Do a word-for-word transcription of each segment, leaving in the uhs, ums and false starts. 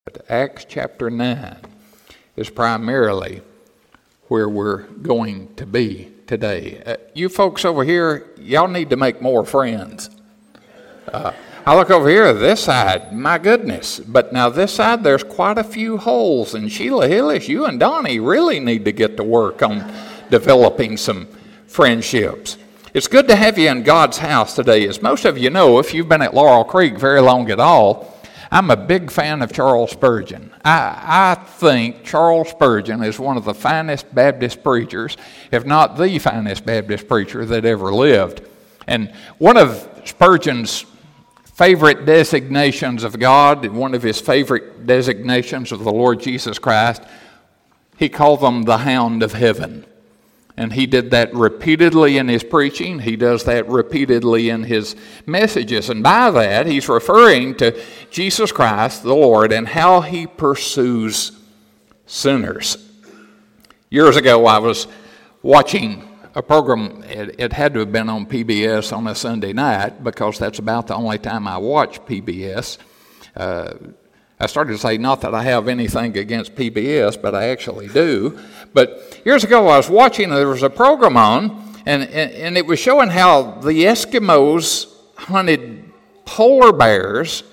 Acts chapter nine is primarily where we're going to be today. Uh, you folks over here, y'all need to make more friends. Uh, I look over here, this side, my goodness. But now this side, there's quite a few holes. And Sheila Hillis, you and Donnie really need to get to work on developing some friendships. It's good to have you in God's house today. As most of you know, if you've been at Laurel Creek very long at all, I'm a big fan of Charles Spurgeon. I, I think Charles Spurgeon is one of the finest Baptist preachers, if not the finest Baptist preacher that ever lived. And one of Spurgeon's favorite designations of God, one of his favorite designations of the Lord Jesus Christ, he called them the Hound of Heaven. And he did that repeatedly in his preaching. He does that repeatedly in his messages. And by that, he's referring to Jesus Christ, the Lord, and how he pursues sinners. Years ago, I was watching a program. It, it had to have been on P B S on a Sunday night, because that's about the only time I watch P B S. Uh, I started to say, not that I have anything against P B S, but I actually do. But years ago I was watching, there was a program on, and, and, and it was showing how the Eskimos hunted polar bears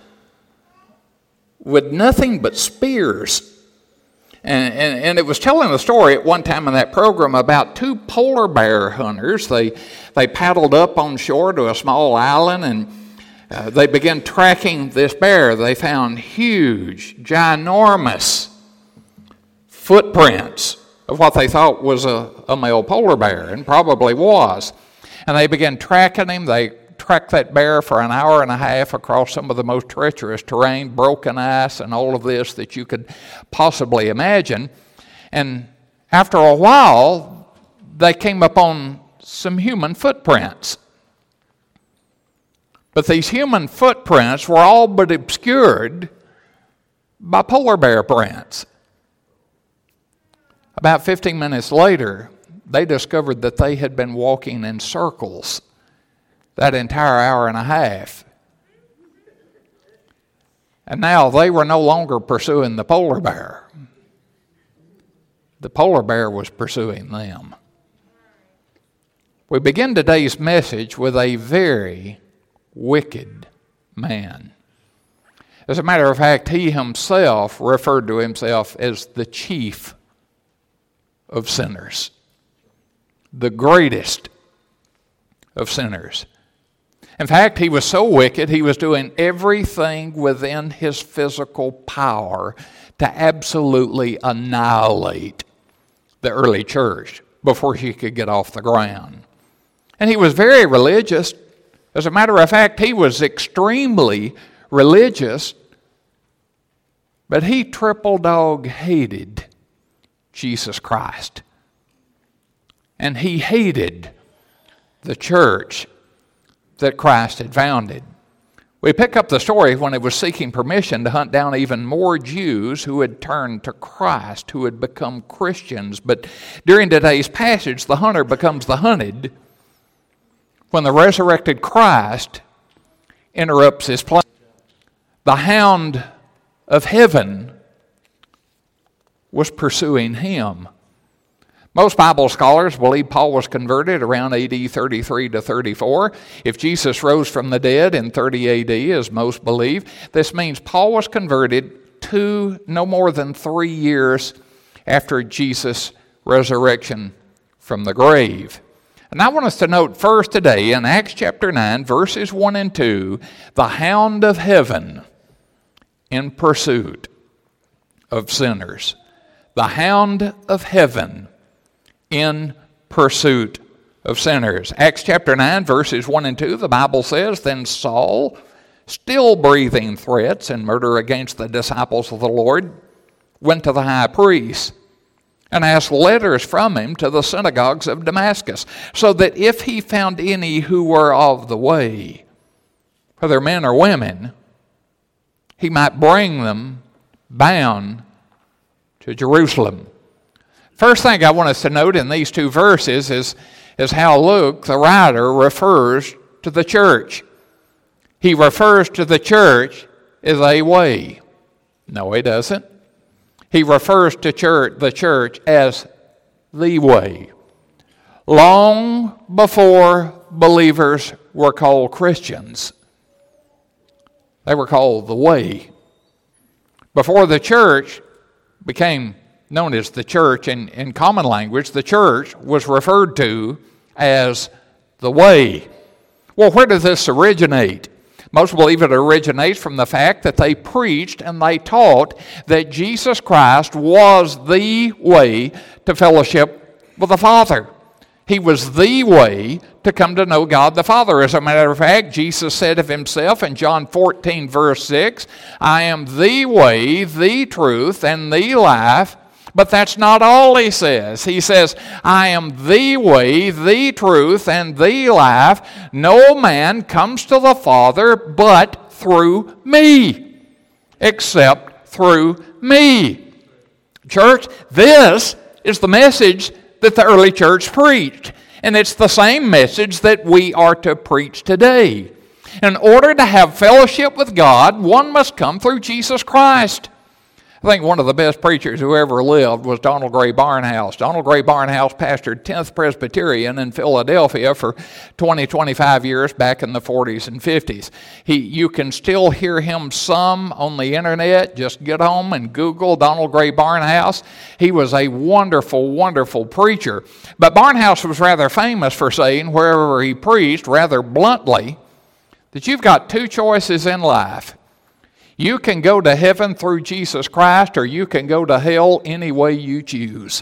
with nothing but spears. And, and, and it was telling the story at one time in that program about two polar bear hunters. They, they paddled up on shore to a small island, and Uh, they began tracking this bear. They found huge, ginormous footprints of what they thought was a, a male polar bear, and probably was. And they began tracking him. They tracked that bear for an hour and a half across some of the most treacherous terrain, broken ice, and all of this that you could possibly imagine. And after a while, they came upon some human footprints. But these human footprints were all but obscured by polar bear prints. About fifteen minutes later, they discovered that they had been walking in circles that entire hour and a half. And now they were no longer pursuing the polar bear. The polar bear was pursuing them. We begin today's message with a very wicked man. As a matter of fact, he himself referred to himself as the chief of sinners, the greatest of sinners. In fact, he was so wicked, he was doing everything within his physical power to absolutely annihilate the early church before she could get off the ground. And he was very religious. As a matter of fact, he was extremely religious, but he triple dog hated Jesus Christ. And he hated the church that Christ had founded. We pick up the story when he was seeking permission to hunt down even more Jews who had turned to Christ, who had become Christians. But during today's passage, the hunter becomes the hunted when the resurrected Christ interrupts his plan. The hound of heaven was pursuing him. Most Bible scholars believe Paul was converted around A D thirty-three to thirty-four. If Jesus rose from the dead in thirty A D, as most believe, this means Paul was converted two, no more than three years after Jesus' resurrection from the grave. And I want us to note first today in Acts chapter nine, verses one and two, the hound of heaven in pursuit of sinners. The hound of heaven in pursuit of sinners. Acts chapter nine, verses one and two, the Bible says, "Then Saul, still breathing threats and murder against the disciples of the Lord, went to the high priest and asked letters from him to the synagogues of Damascus, so that if he found any who were of the way, whether men or women, he might bring them bound to Jerusalem." First thing I want us to note in these two verses is, is how Luke, the writer, refers to the church. He refers to the church as a way. No, he doesn't. He refers to church, the church as the way. Long before believers were called Christians, they were called the way. Before the church became known as the church in, in common language, the church was referred to as the way. Well, where did this originate? Most believe it originates from the fact that they preached and they taught that Jesus Christ was the way to fellowship with the Father. He was the way to come to know God the Father. As a matter of fact, Jesus said of himself in John fourteen, verse six, I am the way, the truth, and the life. But that's not all he says. He says, I am the way, the truth, and the life. No man comes to the Father but through me, except through me. Church, this is the message that the early church preached. And it's the same message that we are to preach today. In order to have fellowship with God, one must come through Jesus Christ. I think one of the best preachers who ever lived was Donald Gray Barnhouse. Donald Gray Barnhouse pastored tenth Presbyterian in Philadelphia for twenty, twenty-five years back in the forties and fifties. He, you can still hear him some on the internet. Just get home and Google Donald Gray Barnhouse. He was a wonderful, wonderful preacher. But Barnhouse was rather famous for saying, wherever he preached, rather bluntly, that you've got two choices in life. You can go to heaven through Jesus Christ, or you can go to hell any way you choose.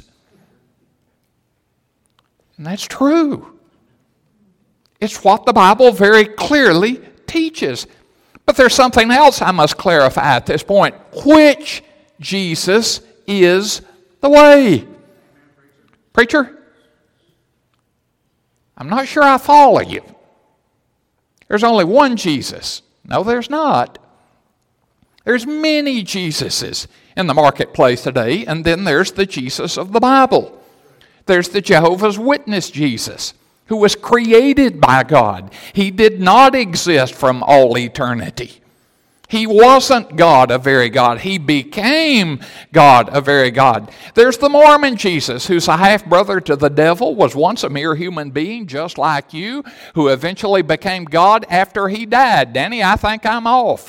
And that's true. It's what the Bible very clearly teaches. But there's something else I must clarify at this point. Which Jesus is the way? Preacher? I'm not sure I follow you. There's only one Jesus. No, there's not. There's many Jesuses in the marketplace today, and then there's the Jesus of the Bible. There's the Jehovah's Witness Jesus, who was created by God. He did not exist from all eternity. He wasn't God, a very God. He became God, a very God. There's the Mormon Jesus, who's a half-brother to the devil, was once a mere human being just like you, who eventually became God after he died. Danny, I think I'm off.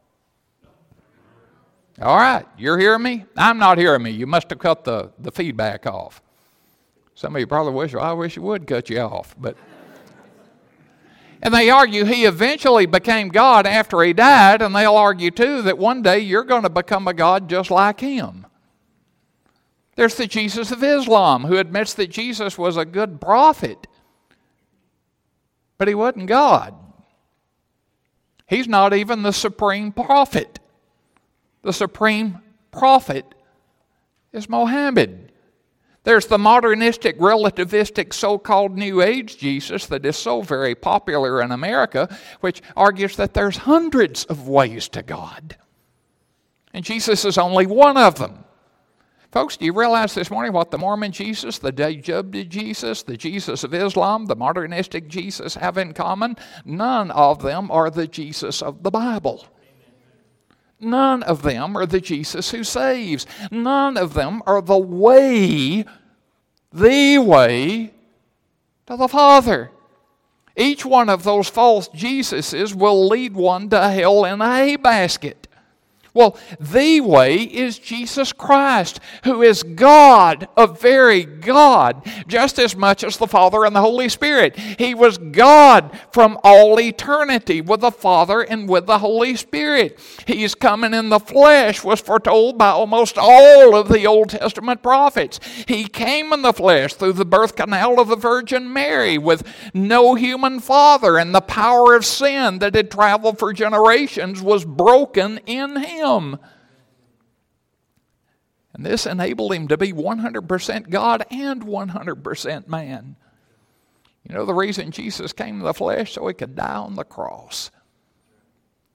All right, you're hearing me? I'm not hearing me. You must have cut the, the feedback off. Some of you probably wish, well, I wish you would cut you off. But and they argue he eventually became God after he died, and they'll argue too that one day you're going to become a God just like him. There's the Jesus of Islam, who admits that Jesus was a good prophet, but he wasn't God. He's not even the supreme prophet. The supreme prophet is Mohammed. There's the modernistic, relativistic, so-called New Age Jesus that is so very popular in America, which argues that there's hundreds of ways to God. And Jesus is only one of them. Folks, do you realize this morning what the Mormon Jesus, the Dajjubdi Jesus, the Jesus of Islam, the modernistic Jesus have in common? None of them are the Jesus of the Bible. None of them are the Jesus who saves. None of them are the way, the way to the Father. Each one of those false Jesuses will lead one to hell in a hay basket. Well, the way is Jesus Christ, who is God, a very God, just as much as the Father and the Holy Spirit. He was God from all eternity with the Father and with the Holy Spirit. He's coming in the flesh was foretold by almost all of the Old Testament prophets. He came in the flesh through the birth canal of the Virgin Mary with no human father, and the power of sin that had traveled for generations was broken in him. And this enabled him to be one hundred percent God and one hundred percent man. You know the reason Jesus came in the flesh? So he could die on the cross.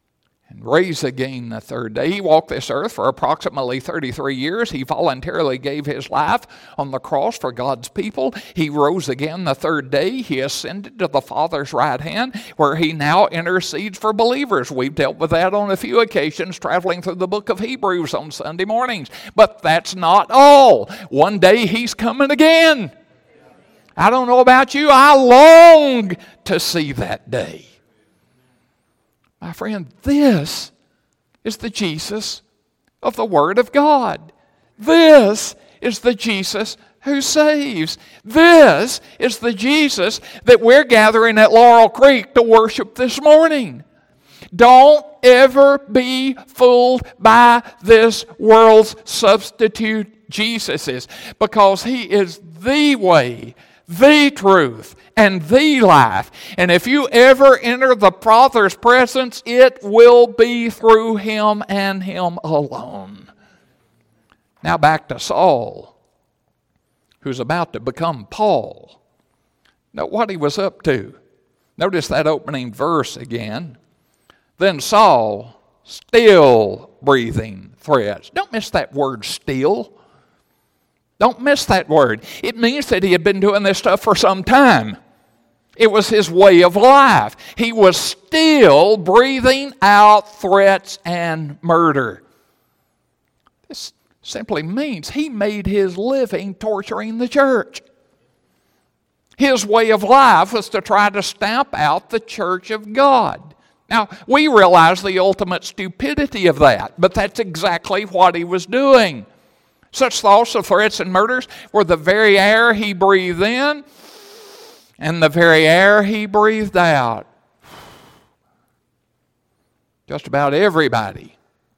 and raise again the third day. He walked this earth for approximately thirty-three years. He voluntarily gave his life on the cross for God's people. He rose again the third day. He ascended to the Father's right hand, where he now intercedes for believers. We've dealt with that on a few occasions, traveling through the book of Hebrews on Sunday mornings. But that's not all. One day he's coming again. I don't know about you, I long to see that day. My friend, this is the Jesus of the Word of God. This is the Jesus who saves. This is the Jesus that we're gathering at Laurel Creek to worship this morning. Don't ever be fooled by this world's substitute Jesuses, because he is the way, the truth, and the life. And if you ever enter the Father's presence, it will be through him and him alone. Now back to Saul, who's about to become Paul. Note what he was up to. Notice that opening verse again. Then Saul, still breathing threats. Don't miss that word, still. Don't miss that word. It means that he had been doing this stuff for some time. It was his way of life. He was still breathing out threats and murder. This simply means he made his living torturing the church. His way of life was to try to stamp out the church of God. Now, we realize the ultimate stupidity of that, but that's exactly what he was doing. Such thoughts of threats and murders were the very air he breathed in and the very air he breathed out. Just about everybody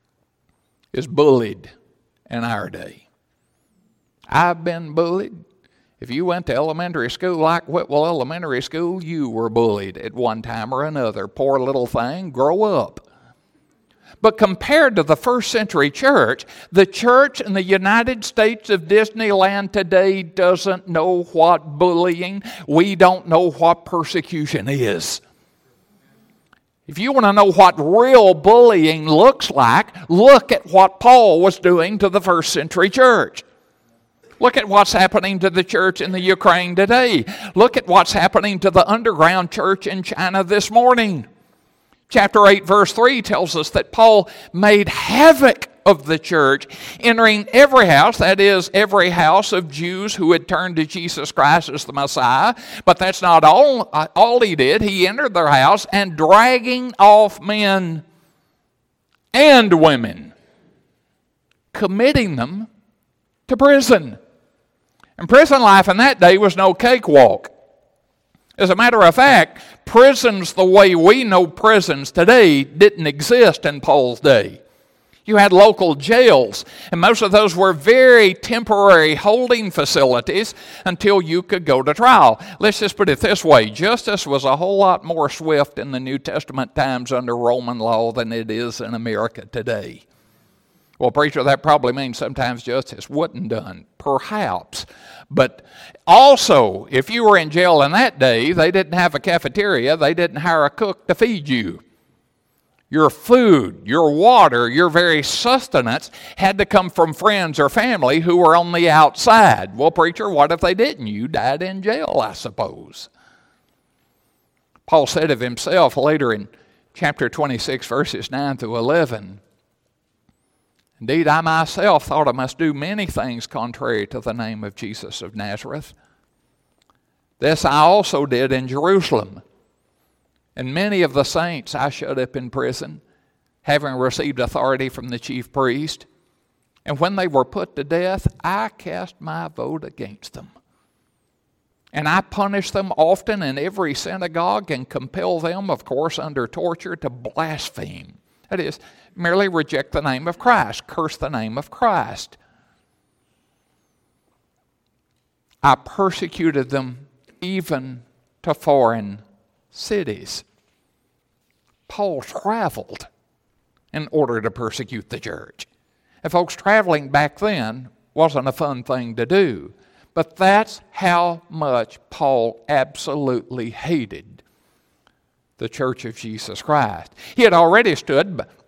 is bullied in our day. I've been bullied. If you went to elementary school like Whitwell Elementary School, you were bullied at one time or another. Poor little thing, grow up. But compared to the first century church, the church in the United States of Disneyland today doesn't know what bullying, we don't know what persecution is. If you want to know what real bullying looks like, look at what Paul was doing to the first century church. Look at what's happening to the church in the Ukraine today. Look at what's happening to the underground church in China this morning. Chapter eight, verse three tells us that Paul made havoc of the church, entering every house, that is, every house of Jews who had turned to Jesus Christ as the Messiah. But that's not all, all he did. He entered their house and dragging off men and women, committing them to prison. And prison life in that day was no cakewalk. As a matter of fact, prisons the way we know prisons today didn't exist in Paul's day. You had local jails, and most of those were very temporary holding facilities until you could go to trial. Let's just put it this way. Justice was a whole lot more swift in the New Testament times under Roman law than it is in America today. Well, preacher, that probably means sometimes justice wasn't done. Perhaps. But also, if you were in jail in that day, they didn't have a cafeteria. They didn't hire a cook to feed you. Your food, your water, your very sustenance had to come from friends or family who were on the outside. Well, preacher, what if they didn't? You died in jail, I suppose. Paul said of himself later in chapter twenty-six, verses nine through eleven, "Indeed, I myself thought I must do many things contrary to the name of Jesus of Nazareth. This I also did in Jerusalem. And many of the saints I shut up in prison, having received authority from the chief priest. And when they were put to death, I cast my vote against them. And I punished them often in every synagogue and compelled them, of course, under torture, to blaspheme. That is, merely reject the name of Christ, curse the name of Christ. I persecuted them even to foreign cities." Paul traveled in order to persecute the church. And folks, traveling back then wasn't a fun thing to do. But that's how much Paul absolutely hated the church of Jesus Christ. He had already stood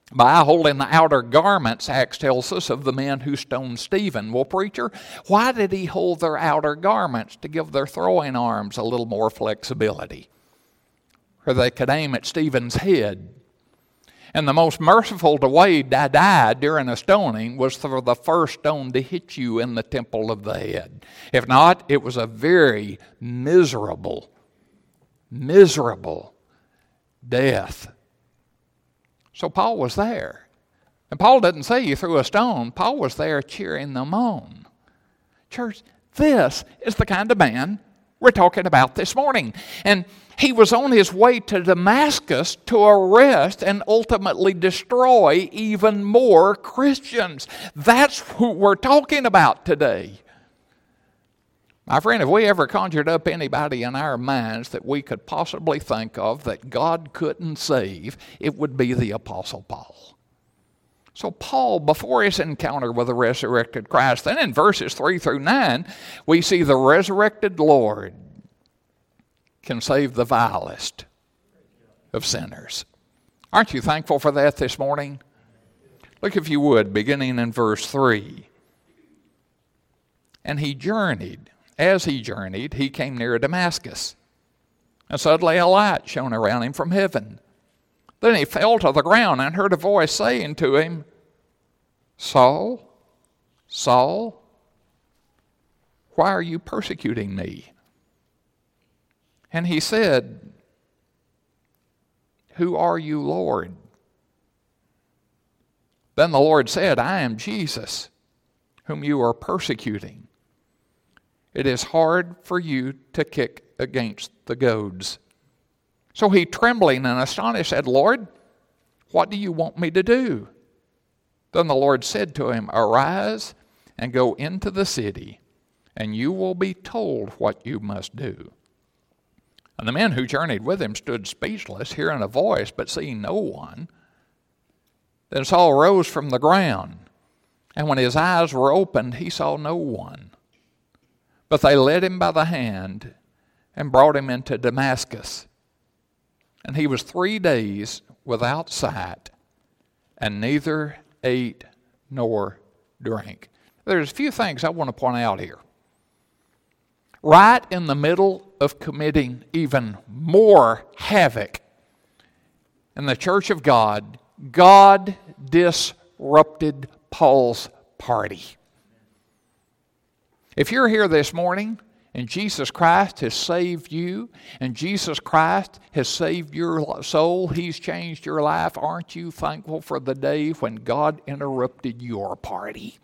by holding the outer garments, Acts tells us, of the men who stoned Stephen. Well, preacher, why did he hold their outer garments? To give their throwing arms a little more flexibility, where they could aim at Stephen's head. And the most merciful way to die during a stoning was for the first stone to hit you in the temple of the head. If not, it was a very miserable, miserable death. So Paul was there. And Paul didn't say he threw a stone. Paul was there cheering them on. Church, this is the kind of man we're talking about this morning. And he was on his way to Damascus to arrest and ultimately destroy even more Christians. That's who we're talking about today. My friend, if we ever conjured up anybody in our minds that we could possibly think of that God couldn't save, it would be the Apostle Paul. So Paul, before his encounter with the resurrected Christ, then in verses three through nine, we see the resurrected Lord can save the vilest of sinners. Aren't you thankful for that this morning? Look, if you would, beginning in verse three. And he journeyed. As he journeyed, he came near Damascus. And suddenly a light shone around him from heaven. Then he fell to the ground and heard a voice saying to him, Saul, Saul, why are you persecuting me? And he said, Who are you, Lord? Then the Lord said, I am Jesus, whom you are persecuting. It is hard for you to kick against the goads. So he, trembling and astonished, said, Lord, what do you want me to do? Then the Lord said to him, Arise and go into the city, and you will be told what you must do. And the men who journeyed with him stood speechless, hearing a voice, but seeing no one. Then Saul rose from the ground, and when his eyes were opened, he saw no one. But they led him by the hand and brought him into Damascus. And he was three days without sight, and neither ate nor drank. There's a few things I want to point out here. Right in the middle of committing even more havoc in the church of God, God disrupted Paul's party. If you're here this morning and Jesus Christ has saved you and Jesus Christ has saved your soul, He's changed your life, aren't you thankful for the day when God interrupted your party?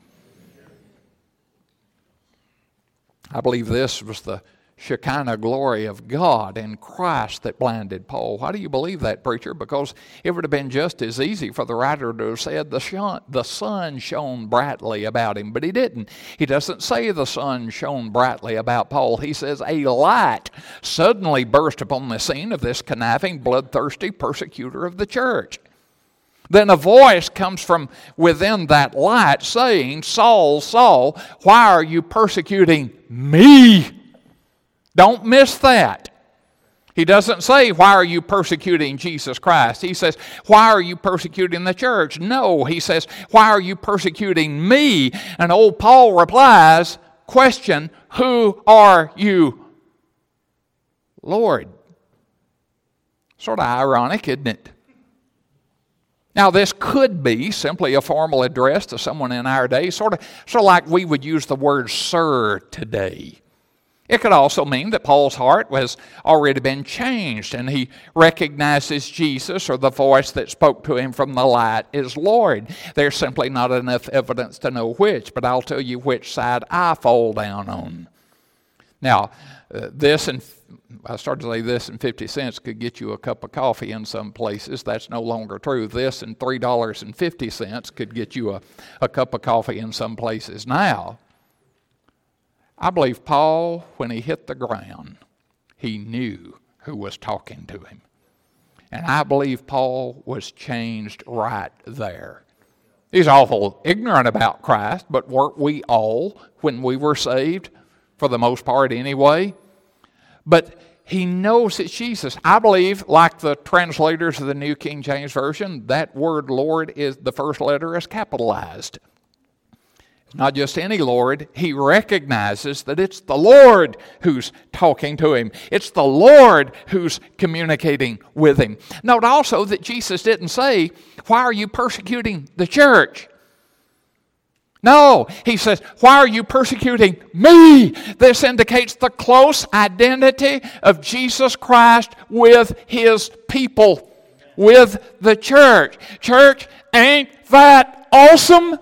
I believe this was the Shekinah glory of God in Christ that blinded Paul. Why do you believe that, preacher? Because it would have been just as easy for the writer to have said the, shun, the sun shone brightly about him, but he didn't. He doesn't say the sun shone brightly about Paul. He says a light suddenly burst upon the scene of this conniving, bloodthirsty persecutor of the church. Then a voice comes from within that light saying, Saul, Saul, why are you persecuting me? Don't miss that. He doesn't say, why are you persecuting Jesus Christ? He says, why are you persecuting the church? No, he says, why are you persecuting me? And old Paul replies, question, who are you, Lord? Sort of ironic, isn't it? Now, this could be simply a formal address to someone in our day, sort of, sort of like we would use the word sir today. It could also mean that Paul's heart has already been changed and he recognizes Jesus or the voice that spoke to him from the light is Lord. There's simply not enough evidence to know which, but I'll tell you which side I fall down on. Now, uh, this and I started to say this and fifty cents could get you a cup of coffee in some places. That's no longer true. This and three dollars and fifty cents could get you a, a cup of coffee in some places now. I believe Paul, when he hit the ground, he knew who was talking to him. And I believe Paul was changed right there. He's awful ignorant about Christ, but weren't we all when we were saved? For the most part anyway. But he knows it's Jesus. I believe, like the translators of the New King James Version, that word Lord is the first letter is capitalized. It's not just any Lord. He recognizes that it's the Lord who's talking to him. It's the Lord who's communicating with him. Note also that Jesus didn't say, "Why are you persecuting the church?" No, he says, "Why are you persecuting me?" This indicates the close identity of Jesus Christ with his people, with the church. Church, ain't that awesome?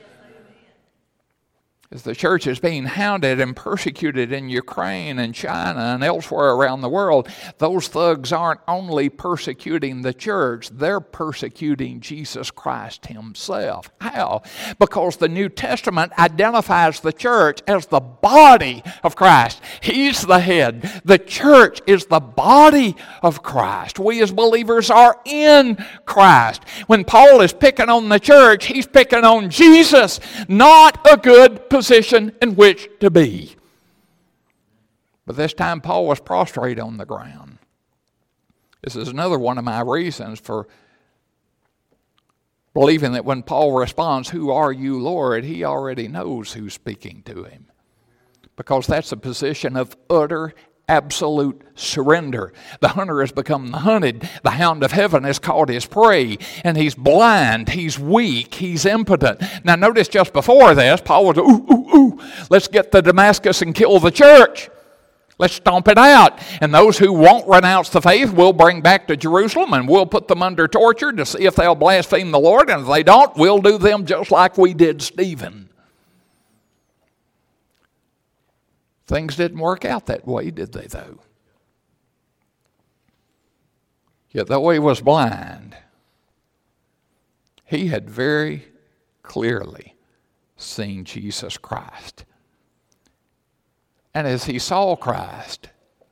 As the church is being hounded and persecuted in Ukraine and China and elsewhere around the world, those thugs aren't only persecuting the church, they're persecuting Jesus Christ himself. How? Because the New Testament identifies the church as the body of Christ. He's the head. The church is the body of Christ. We as believers are in Christ. When Paul is picking on the church, he's picking on Jesus, not a good position in which to be. But this time Paul was prostrate on the ground. This is another one of my reasons for believing that when Paul responds, "Who are you, Lord?" he already knows who's speaking to him. Because that's a position of utter, absolute surrender. The hunter has become the hunted. The hound of heaven has caught his prey. And he's blind. He's weak. He's impotent. Now notice just before this, Paul was, ooh, ooh, ooh, let's get to Damascus and kill the church. Let's stomp it out. And those who won't renounce the faith we'll bring back to Jerusalem and we'll put them under torture to see if they'll blaspheme the Lord. And if they don't, we'll do them just like we did Stephen. Things didn't work out that way, did they, though? Yet though he was blind, he had very clearly seen Jesus Christ. And as he saw Christ,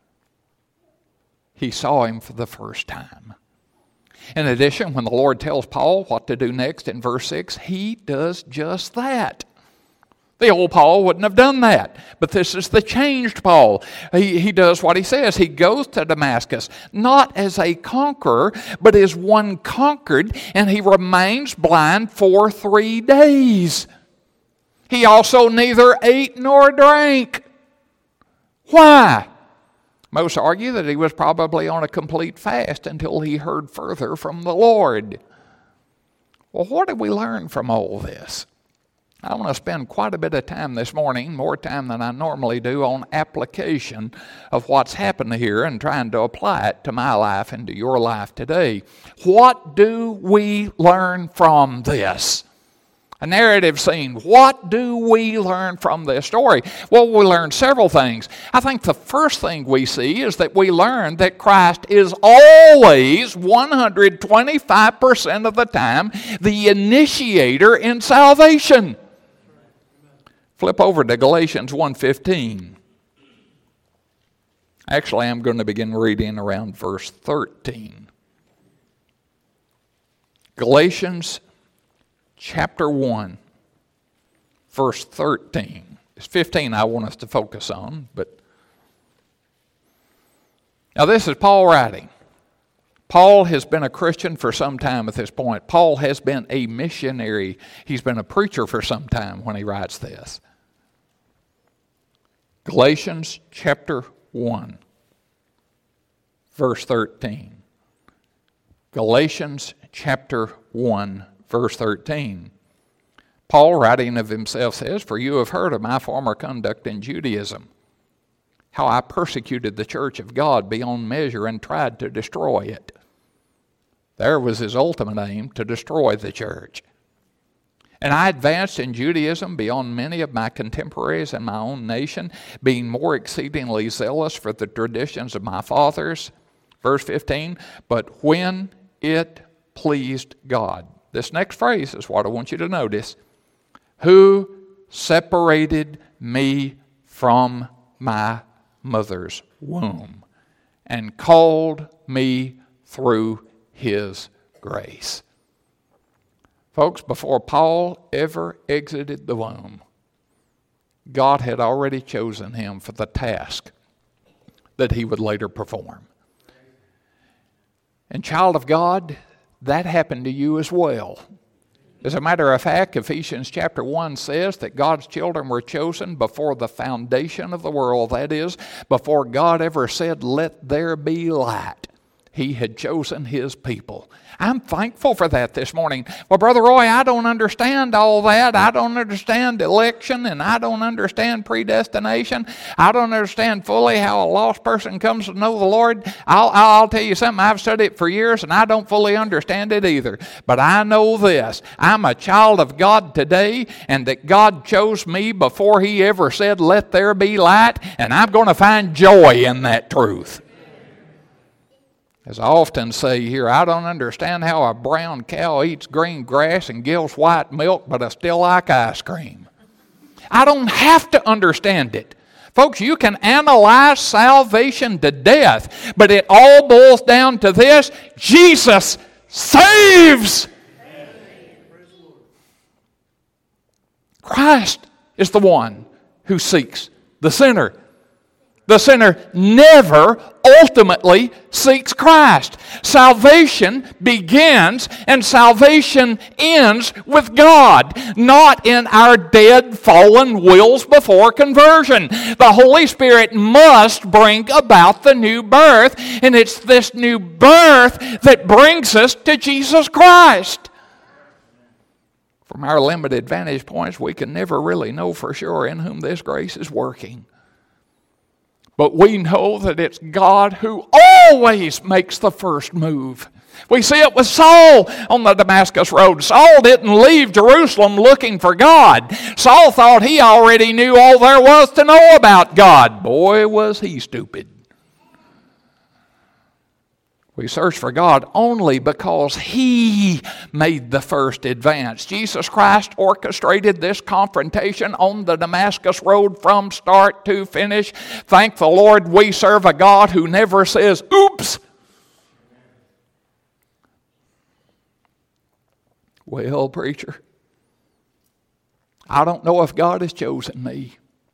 he saw him for the first time. In addition, when the Lord tells Paul what to do next in verse six, he does just that. The old Paul wouldn't have done that. But this is the changed Paul. He, he does what he says. He goes to Damascus, not as a conqueror, but as one conquered, and he remains blind for three days. He also neither ate nor drank. Why? Most argue that he was probably on a complete fast until he heard further from the Lord. Well, what did we learn from all this? I want to spend quite a bit of time this morning, more time than I normally do, on application of what's happened here and trying to apply it to my life and to your life today. What do we learn from this? A narrative scene. What do we learn from this story? Well, we learn several things. I think the first thing we see is that we learn that Christ is always one hundred twenty-five percent of the time the initiator in salvation. Flip over to Galatians one fifteen. Actually, I'm going to begin reading around verse thirteen. Galatians chapter one, verse thirteen. It's fifteen I want us to focus on, but now this is Paul writing. Paul has been a Christian for some time at this point. Paul has been a missionary. He's been a preacher for some time when he writes this. Galatians chapter one, verse thirteen. Galatians chapter one, verse thirteen. Paul, writing of himself, says, "For you have heard of my former conduct in Judaism, how I persecuted the church of God beyond measure and tried to destroy it." There was his ultimate aim, to destroy the church. "And I advanced in Judaism beyond many of my contemporaries in my own nation, being more exceedingly zealous for the traditions of my fathers." Verse fifteen, "But when it pleased God." This next phrase is what I want you to notice. "Who separated me from my mother's womb and called me through his grace." Folks, before Paul ever exited the womb, God had already chosen him for the task that he would later perform. And child of God, that happened to you as well. As a matter of fact, Ephesians chapter one says that God's children were chosen before the foundation of the world. That is, before God ever said, "Let there be light." He had chosen his people. I'm thankful for that this morning. Well, Brother Roy, I don't understand all that. I don't understand election, and I don't understand predestination. I don't understand fully how a lost person comes to know the Lord. I'll, I'll tell you something. I've studied it for years, and I don't fully understand it either. But I know this. I'm a child of God today, and that God chose me before he ever said, "Let there be light," and I'm going to find joy in that truth. As I often say here, I don't understand how a brown cow eats green grass and gives white milk, but I still like ice cream. I don't have to understand it. Folks, you can analyze salvation to death, but it all boils down to this: Jesus saves. Christ is the one who seeks the sinner. The sinner never ultimately seeks Christ. Salvation begins and salvation ends with God, not in our dead, fallen wills before conversion. The Holy Spirit must bring about the new birth, and it's this new birth that brings us to Jesus Christ. From our limited vantage points, we can never really know for sure in whom this grace is working. But we know that it's God who always makes the first move. We see it with Saul on the Damascus road. Saul didn't leave Jerusalem looking for God. Saul thought he already knew all there was to know about God. Boy, was he stupid. We search for God only because he made the first advance. Jesus Christ orchestrated this confrontation on the Damascus road from start to finish. Thank the Lord we serve a God who never says, "Oops." Well, preacher, I don't know if God has chosen me.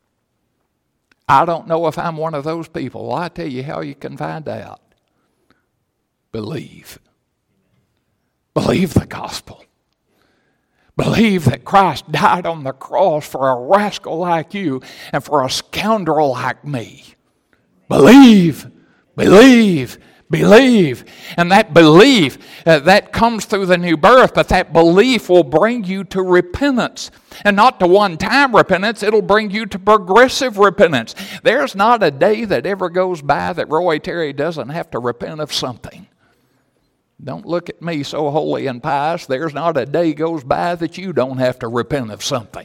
I don't know if I'm one of those people. Well, I tell you how you can find out. Believe. Believe the gospel. Believe that Christ died on the cross for a rascal like you and for a scoundrel like me. Believe. Believe. Believe. And that belief, uh, that comes through the new birth, but that belief will bring you to repentance. And not to one-time repentance, it'll bring you to progressive repentance. There's not a day that ever goes by that Roy Terry doesn't have to repent of something. Don't look at me so holy and pious. There's not a day goes by that you don't have to repent of something.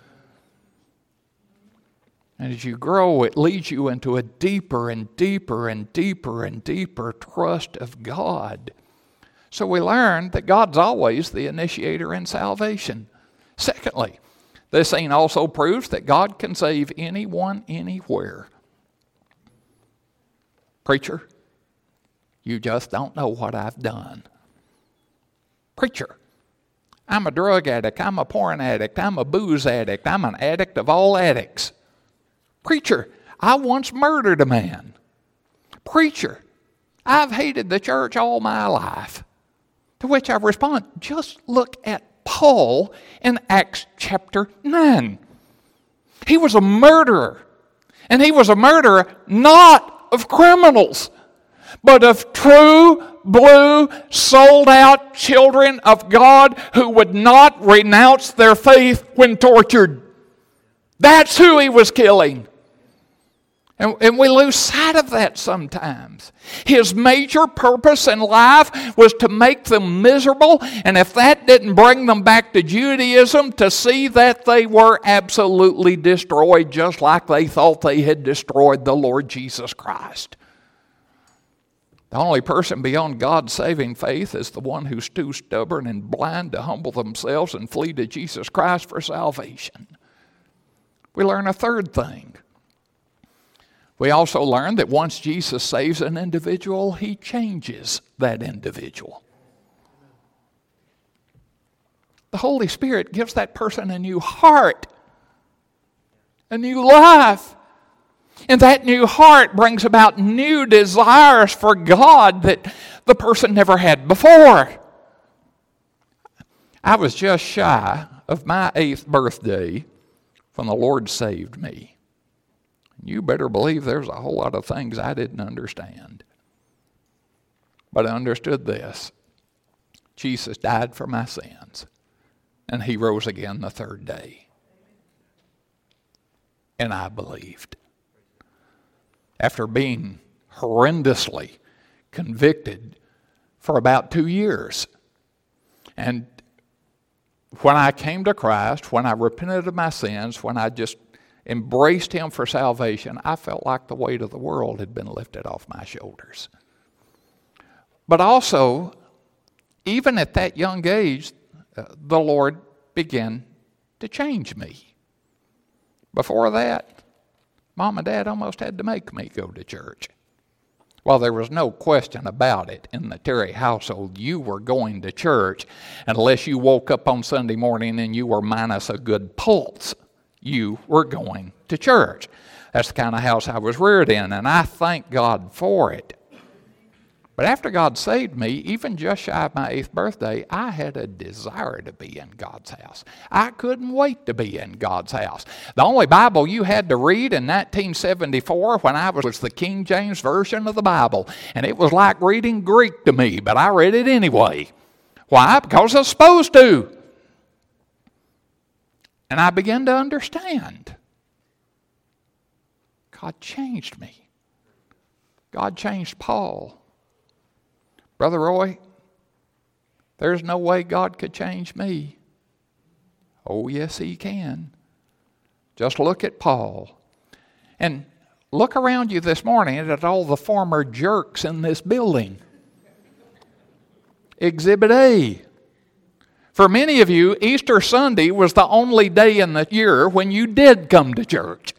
And as you grow, it leads you into a deeper and deeper and deeper and deeper trust of God. So we learn that God's always the initiator in salvation. Secondly, this scene also proves that God can save anyone, anywhere. Preacher, you just don't know what I've done. Preacher, I'm a drug addict, I'm a porn addict, I'm a booze addict, I'm an addict of all addicts. Preacher, I once murdered a man. Preacher, I've hated the church all my life. To which I respond, just look at Paul in Acts chapter nine. He was a murderer, and he was a murderer not of criminals, but of true, blue, sold-out children of God who would not renounce their faith when tortured. That's who he was killing. And, and we lose sight of that sometimes. His major purpose in life was to make them miserable, and if that didn't bring them back to Judaism, to see that they were absolutely destroyed just like they thought they had destroyed the Lord Jesus Christ. The only person beyond God's saving faith is the one who's too stubborn and blind to humble themselves and flee to Jesus Christ for salvation. We learn a third thing. We also learn that once Jesus saves an individual, he changes that individual. The Holy Spirit gives that person a new heart, a new life. And that new heart brings about new desires for God that the person never had before. I was just shy of my eighth birthday when the Lord saved me. You better believe there's a whole lot of things I didn't understand. But I understood this. Jesus died for my sins, and he rose again the third day. And I believed. After being horrendously convicted for about two years. And when I came to Christ, when I repented of my sins, when I just embraced him for salvation, I felt like the weight of the world had been lifted off my shoulders. But also, even at that young age, uh, the Lord began to change me. Before that, Mom and Dad almost had to make me go to church. Well, there was no question about it in the Terry household. You were going to church unless you woke up on Sunday morning and you were minus a good pulse. You were going to church. That's the kind of house I was reared in, and I thank God for it. But after God saved me, even just shy of my eighth birthday, I had a desire to be in God's house. I couldn't wait to be in God's house. The only Bible you had to read in nineteen seventy-four when I was, was the King James Version of the Bible. And it was like reading Greek to me, but I read it anyway. Why? Because I was supposed to. And I began to understand. God changed me. God changed Paul. Brother Roy, there's no way God could change me. Oh, yes, he can. Just look at Paul. And look around you this morning at all the former jerks in this building. Exhibit A. For many of you, Easter Sunday was the only day in the year when you did come to church.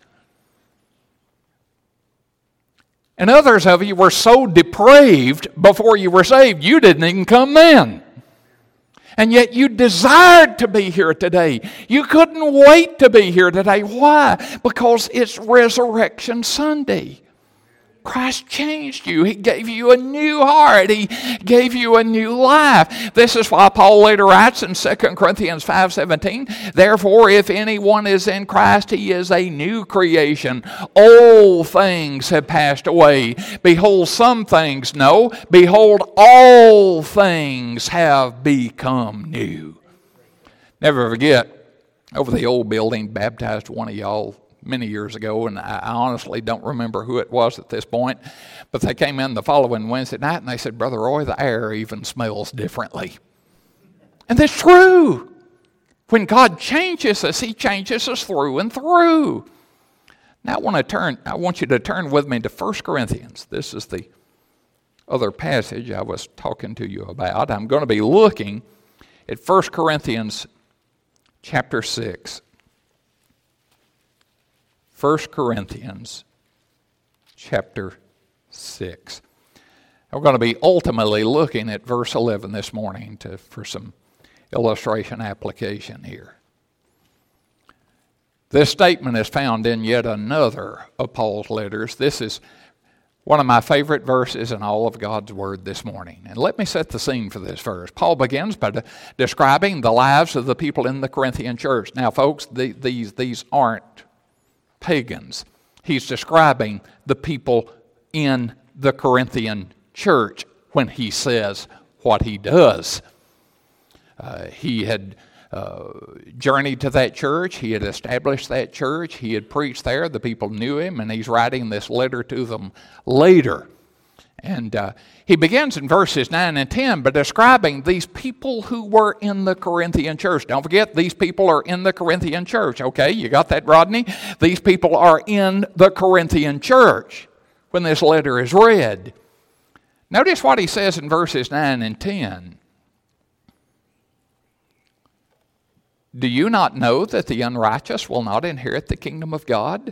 And others of you were so depraved before you were saved, you didn't even come then. And yet you desired to be here today. You couldn't wait to be here today. Why? Because it's Resurrection Sunday. Christ changed you. He gave you a new heart. He gave you a new life. This is why Paul later writes in Second Corinthians five seventeen, therefore, if anyone is in Christ, he is a new creation. Old things have passed away. Behold, some things, no, behold, all things have become new. Never forget, over the old building, baptized one of y'all many years ago, and I honestly don't remember who it was at this point, but they came in the following Wednesday night and they said, Brother Roy, the air even smells differently. And that's true. When God changes us, he changes us through and through. Now I want to turn, I want you to turn with me to First Corinthians. This is the other passage I was talking to you about. I'm going to be looking at First Corinthians chapter six. First Corinthians chapter six. We're going to be ultimately looking at verse eleven this morning to, for some illustration application here. This statement is found in yet another of Paul's letters. This is one of my favorite verses in all of God's Word this morning. And let me set the scene for this verse. Paul begins by de- describing the lives of the people in the Corinthian church. Now, folks, the, these, these aren't pagans. He's describing the people in the Corinthian church when he says what he does. Uh, he had uh, journeyed to that church. He had established that church. He had preached there. The people knew him, and he's writing this letter to them later. And uh, he begins in verses nine and ten by describing these people who were in the Corinthian church. Don't forget, these people are in the Corinthian church. Okay, you got that, Rodney? These people are in the Corinthian church when this letter is read. Notice what he says in verses nine and ten. Do you not know that the unrighteous will not inherit the kingdom of God?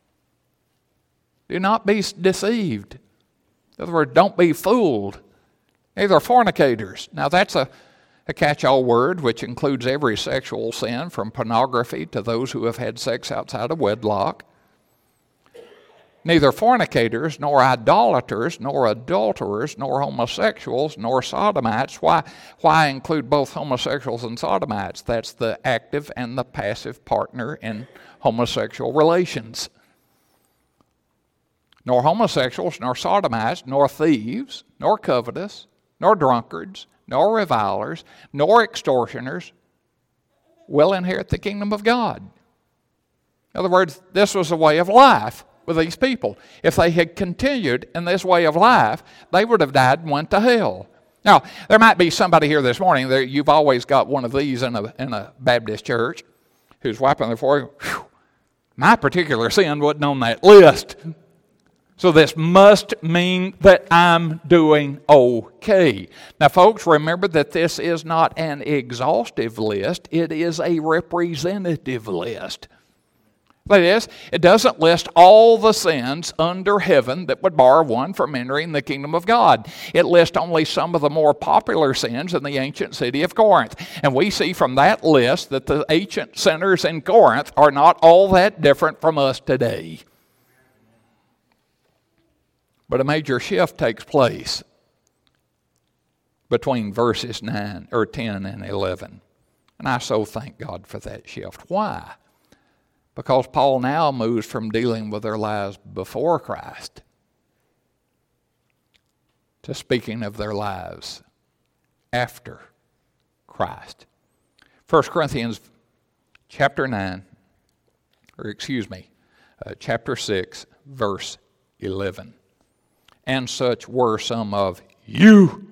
Do not be deceived. In other words, don't be fooled. Neither fornicators. Now that's a, a catch-all word which includes every sexual sin from pornography to those who have had sex outside of wedlock. neither fornicators, nor idolaters, nor adulterers, nor homosexuals, nor sodomites. Why, why include both homosexuals and sodomites? That's the active and the passive partner in homosexual relations. Nor homosexuals, nor sodomites, nor thieves, nor covetous, nor drunkards, nor revilers, nor extortioners will inherit the kingdom of God. In other words, this was a way of life with these people. If they had continued in this way of life, they would have died and went to hell. Now, there might be somebody here this morning, that you've always got one of these in a, in a Baptist church, who's wiping their forehead. Whew, my particular sin wasn't on that list. So this must mean that I'm doing okay. Now, folks, remember that this is not an exhaustive list. It is a representative list. That is, it doesn't list all the sins under heaven that would bar one from entering the kingdom of God. It lists only some of the more popular sins in the ancient city of Corinth. And we see from that list that the ancient sinners in Corinth are not all that different from us today. But a major shift takes place between verses nine or ten and eleven. And I so thank God for that shift. Why? Because Paul now moves from dealing with their lives before Christ to speaking of their lives after Christ. First Corinthians chapter nine, or excuse me, uh, chapter six, verse eleven. And such were some of you.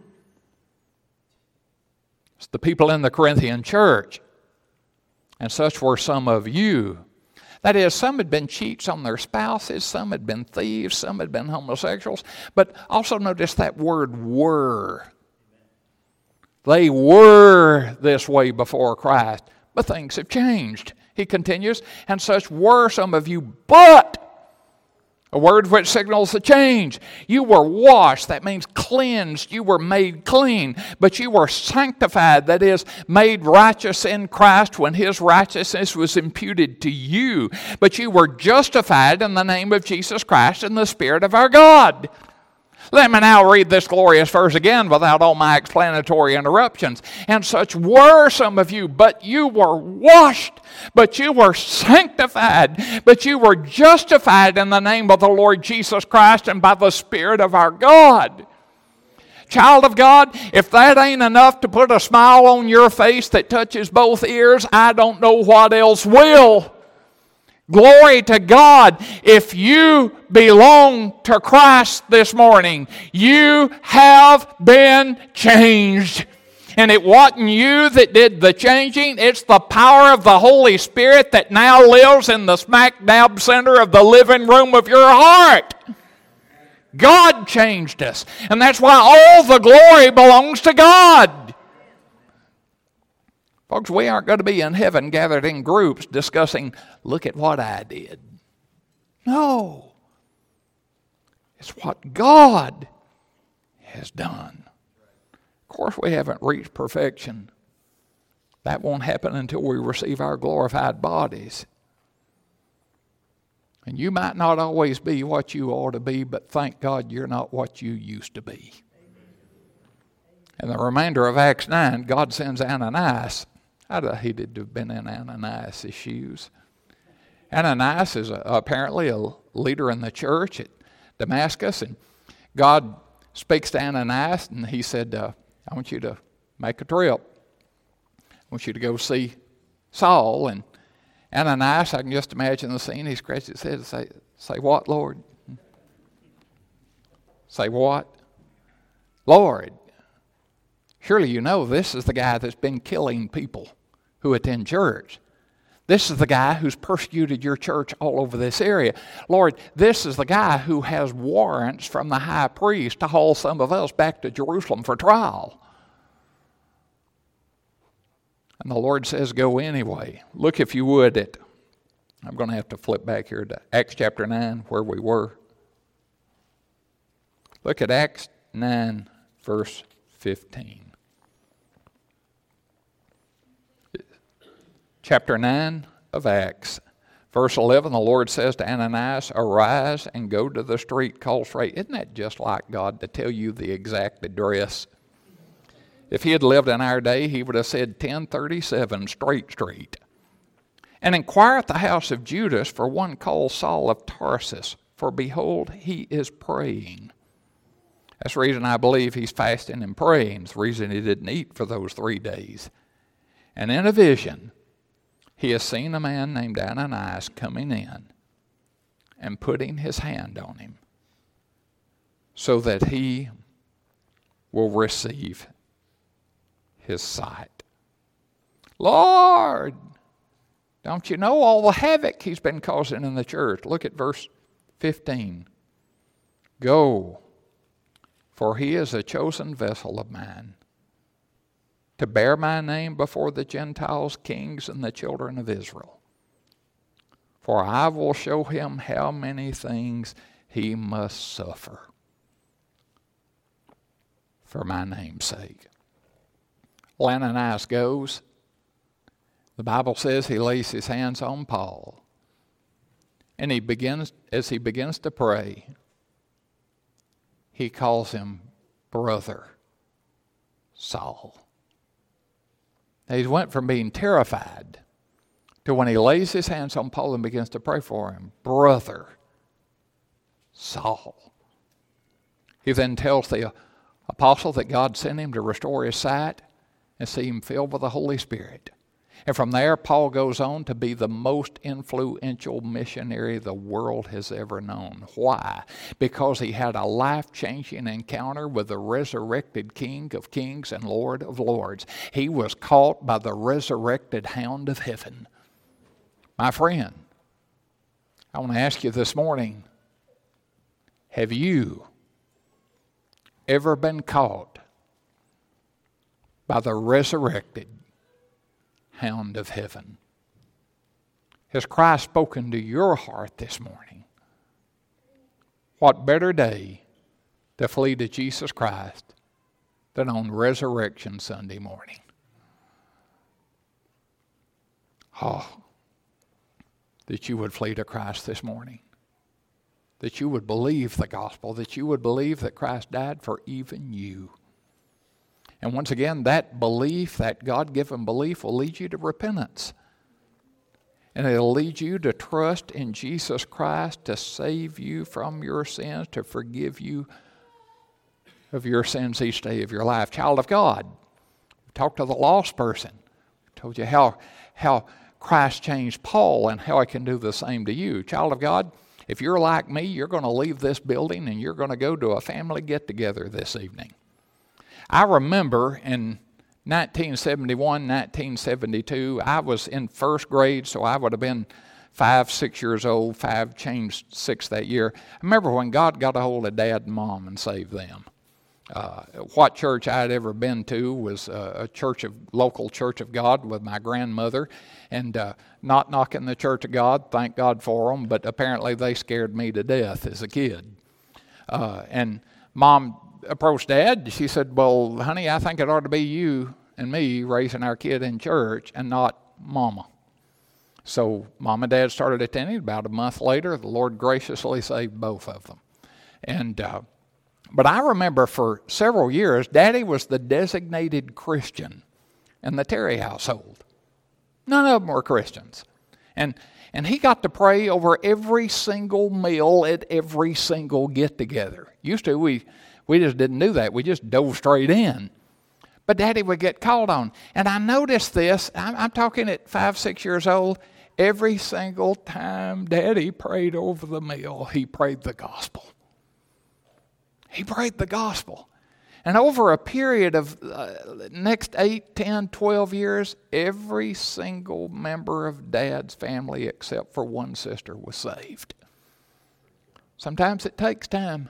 It's the people in the Corinthian church. And such were some of you. That is, some had been cheats on their spouses, some had been thieves, some had been homosexuals. But also notice that word were. They were this way before Christ. But things have changed. He continues, and such were some of you, but a word which signals a change. You were washed, that means cleansed. You were made clean, but you were sanctified, that is, made righteous in Christ when His righteousness was imputed to you. But you were justified in the name of Jesus Christ and the Spirit of our God. Let me now read this glorious verse again without all my explanatory interruptions. And such were some of you, but you were washed, but you were sanctified, but you were justified in the name of the Lord Jesus Christ and by the Spirit of our God. Child of God, if that ain't enough to put a smile on your face that touches both ears, I don't know what else will. Glory to God. If you belong to Christ this morning, you have been changed. And it wasn't you that did the changing. It's the power of the Holy Spirit that now lives in the smack dab center of the living room of your heart. God changed us. And that's why all the glory belongs to God. Folks, we aren't going to be in heaven gathered in groups discussing, look at what I did. No. It's what God has done. Of course, we haven't reached perfection. That won't happen until we receive our glorified bodies. And you might not always be what you ought to be, but thank God you're not what you used to be. In the remainder of Acts nine, God sends Ananias. I'd have hated to have been in Ananias' shoes. Ananias is a, apparently a leader in the church at Damascus, and God speaks to Ananias, and he said, uh, I want you to make a trip. I want you to go see Saul. And Ananias, I can just imagine the scene. He scratched his head and say, say what, Lord? Say what? Lord, surely you know this is the guy that's been killing people who attend church. This is the guy who's persecuted your church all over this area. Lord, this is the guy who has warrants from the high priest to haul some of us back to Jerusalem for trial. And the Lord says, go anyway. Look, if you would, at, I'm going to have to flip back here to Acts chapter nine, where we were. Look at Acts nine, verse fifteen. Chapter nine of Acts, Verse eleven, the Lord says to Ananias, arise and go to the street called Straight. Isn't that just like God to tell you the exact address? If he had lived in our day, he would have said ten thirty-seven Straight Street. And inquire at the house of Judas for one called Saul of Tarsus, for behold, he is praying. That's the reason I believe he's fasting and praying. It's the reason he didn't eat for those three days. And in a vision, he has seen a man named Ananias coming in and putting his hand on him so that he will receive his sight. Lord, don't you know all the havoc he's been causing in the church? Look at verse fifteen. Go, for he is a chosen vessel of mine, to bear my name before the Gentiles, kings, and the children of Israel. For I will show him how many things he must suffer for my name's sake. Ananias goes. The Bible says he lays his hands on Paul. And he begins, as he begins to pray, he calls him brother Saul. Now, he went from being terrified to when he lays his hands on Paul and begins to pray for him, brother Saul. He then tells the apostle that God sent him to restore his sight and see him filled with the Holy Spirit. And from there, Paul goes on to be the most influential missionary the world has ever known. Why? Because he had a life-changing encounter with the resurrected King of Kings and Lord of Lords. He was caught by the resurrected Hound of Heaven. My friend, I want to ask you this morning, have you ever been caught by the resurrected Hound of Heaven? Has Christ spoken to your heart this morning? What better day to flee to Jesus Christ than on Resurrection Sunday morning? Oh, that you would flee to Christ this morning. That you would believe the gospel. That you would believe that Christ died for even you. And once again, that belief, that God-given belief, will lead you to repentance. And it'll lead you to trust in Jesus Christ to save you from your sins, to forgive you of your sins each day of your life. Child of God, talk to the lost person. I told you how, how Christ changed Paul and how he can do the same to you. Child of God, if you're like me, you're going to leave this building and you're going to go to a family get-together this evening. I remember in nineteen seventy-one, nineteen seventy-two, I was in first grade, so I would have been five, six years old. Five changed six that year. I remember when God got a hold of Dad and Mom and saved them. Uh, what church I had ever been to was uh, a church of local Church of God with my grandmother, and uh, not knocking the Church of God, thank God for them, but apparently they scared me to death as a kid. Uh, and Mom approached Dad. She said, well, honey, I think it ought to be you and me raising our kid in church and not Mama. So Mom and Dad started attending. About a month later, the Lord graciously saved both of them. And uh, but I remember for several years, Daddy was the designated Christian in the Terry household. None of them were Christians. And and he got to pray over every single meal at every single get-together. Used to, we We just didn't do that. We just dove straight in. But Daddy would get called on. And I noticed this. I'm, I'm talking at five, six years old. Every single time Daddy prayed over the meal, he prayed the gospel. He prayed the gospel. And over a period of uh, next eight, ten, twelve years, every single member of Dad's family except for one sister was saved. Sometimes it takes time.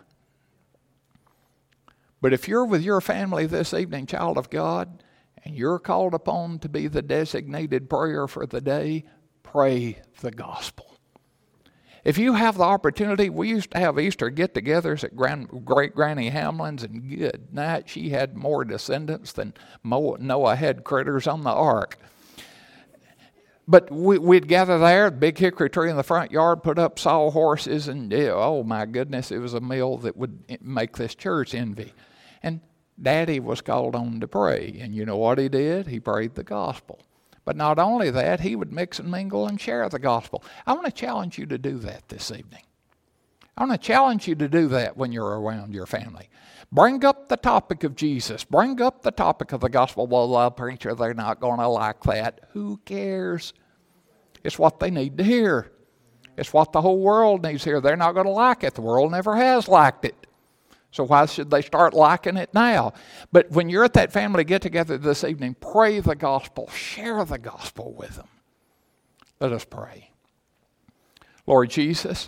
But if you're with your family this evening, child of God, and you're called upon to be the designated prayer for the day, pray the gospel. If you have the opportunity, we used to have Easter get-togethers at Grand, Great Granny Hamlin's, and good night, she had more descendants than Noah had critters on the ark. But we, we'd gather there, big hickory tree in the front yard, put up sawhorses, and yeah, oh my goodness, it was a meal that would make this church envy. And Daddy was called on to pray, and you know what he did? He prayed the gospel. But not only that, he would mix and mingle and share the gospel. I want to challenge you to do that this evening. I want to challenge you to do that when you're around your family. Bring up the topic of Jesus. Bring up the topic of the gospel. Well, the preacher, they're not going to like that. Who cares? It's what they need to hear. It's what the whole world needs to hear. They're not going to like it. The world never has liked it. So why should they start liking it now? But when you're at that family get-together this evening, pray the gospel. Share the gospel with them. Let us pray. Lord Jesus,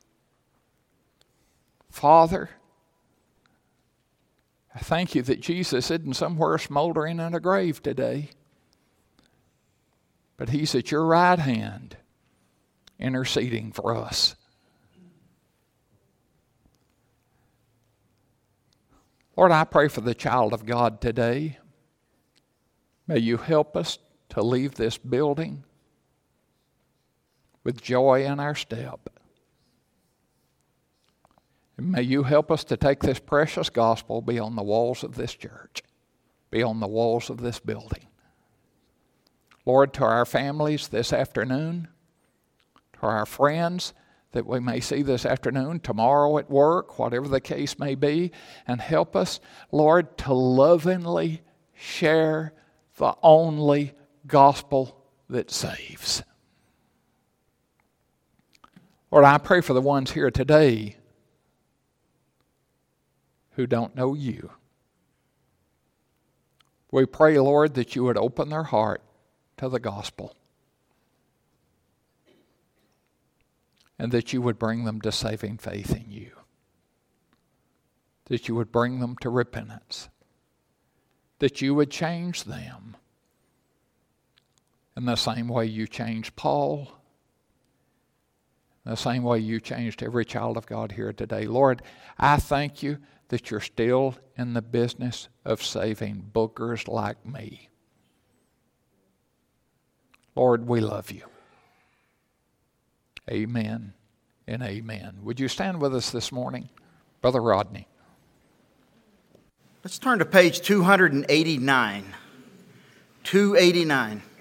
Father, I thank you that Jesus isn't somewhere smoldering in a grave today, but he's at your right hand interceding for us. Lord, I pray for the child of God today. May you help us to leave this building with joy in our step. And may you help us to take this precious gospel beyond the walls of this church, beyond the walls of this building. Lord, to our families this afternoon, to our friends that we may see this afternoon, tomorrow at work, whatever the case may be, and help us, Lord, to lovingly share the only gospel that saves. Lord, I pray for the ones here today who don't know you. We pray, Lord, that you would open their heart to the gospel and that you would bring them to saving faith in you, that you would bring them to repentance, that you would change them in the same way you changed Paul, in the same way you changed every child of God here today. Lord, I thank you that you're still in the business of saving bookers like me. Lord, we love you. Amen and amen. Would you stand with us this morning? Brother Rodney. Let's turn to page two eighty-nine. two eighty-nine.